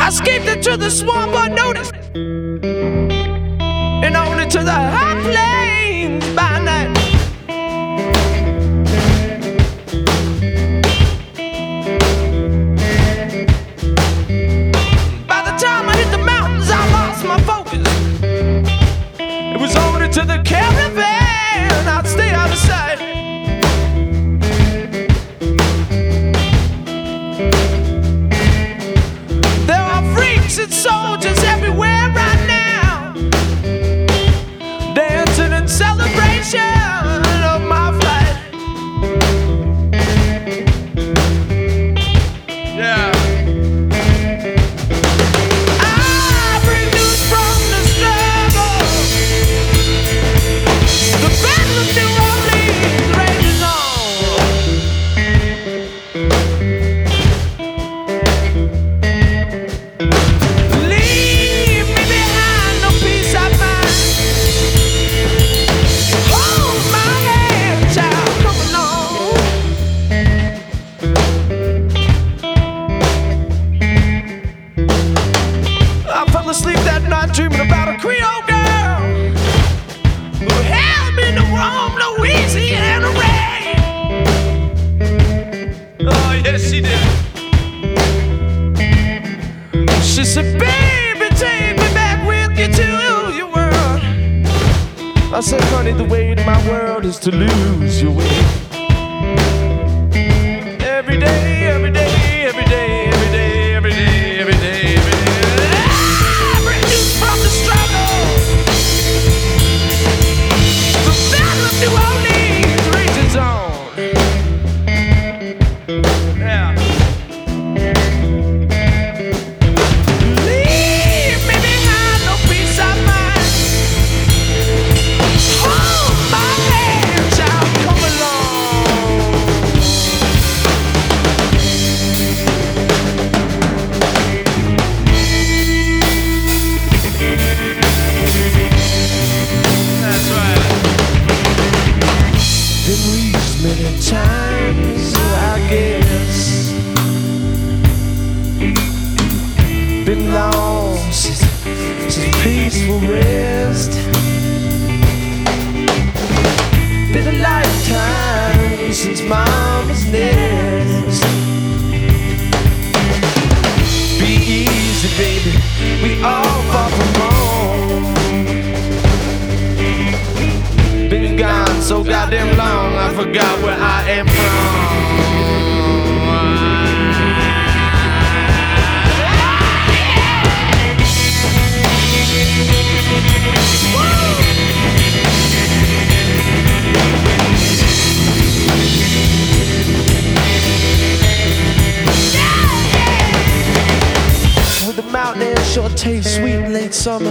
I escaped into the swamp unnoticed, and only to the high plains by night. By the time I hit the mountains, I lost my focus. It was only to the caravan I'd stay out of sight. There are freaks and soldiers everywhere right now, dancing in celebration of my flight. Yeah. I bring news from the struggle. The battle of New Orleans rages on. Leave me behind, no peace I find. Hold my hand, child, come along. I fell asleep that night dreaming about a Creole girl who held me in the warm Louisiana rain. Oh, yes, she did. She said, baby, take me back with you to your world. I said, honey, the way to my world is to lose your way. Every day, every day, every day, every day, every day, every day, every day. I bring news from the struggle. The battle of New Orleans rages on. Yeah. Leave me behind, no peace I find. Hold my hand, child, come along. That's right. Been reached many times, I guess. Been long since peaceful rest. Been a lifetime since mama's nest. Be easy, baby, we all far from home. Been gone so goddamn long, I forgot where I am from. With the mountain air sure tastes sweet in late summer.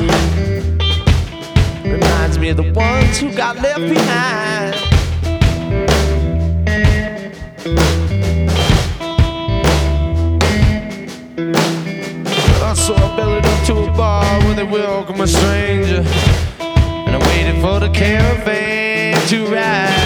Reminds me of the ones who got left behind. So I bellied up to a bar where they welcome a stranger, and I waited for the caravan to ride.